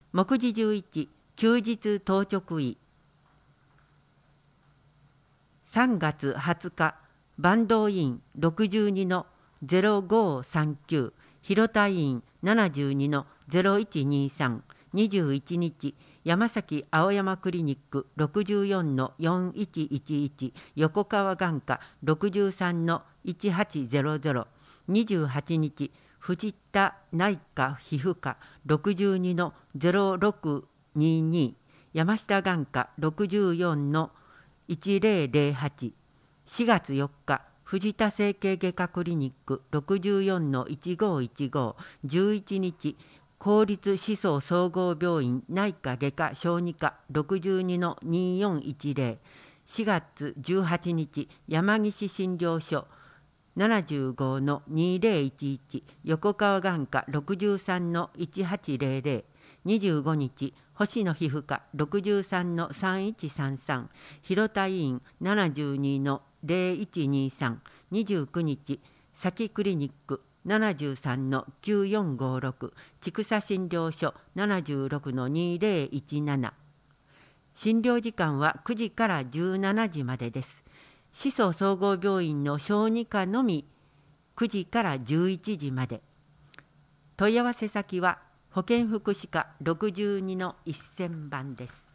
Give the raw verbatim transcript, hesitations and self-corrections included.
目次じゅういち、休日当直医。さんがつはつか、坂東院ろくじゅうにのゼロごさんきゅう、広田院ななじゅうにのゼロいちにさん、にじゅういちにち、山崎青山クリニックろくじゅうよんのよんいちいちいち、横川眼科ろくじゅうさんのいちはちゼロゼロ、にじゅうはちにち、藤田内科皮膚科ろくじゅうにのゼロろくにに、山下眼科ろくじゅうよんのいちぜろぜろはち、しがつよっか、藤田整形外科クリニックろくじゅうよんのいちごいちご、じゅういちにち、公立思想総合病院内科外科小児科ろくじゅうにのによんいちぜろ、しがつじゅうはちにち、山岸診療所ななじゅうごのにぜろいちいち、横川眼科ろくじゅうさんのいちはちぜろぜろ、にじゅうごにち、星野皮膚科ろくじゅうさんのさんいちさんさん、広田医院ななじゅうにのぜろいちにさん、にじゅうくにち、佐木クリニックななじゅうさんのきゅうよんごろく、千草診療所ななじゅうろくのにぜろいちなな。診療時間はくじからじゅうしちじまでです。思想総合病院の小児科のみくじからじゅういちじまで。問い合わせ先は保健福祉課ろくじゅうにのせんばんです。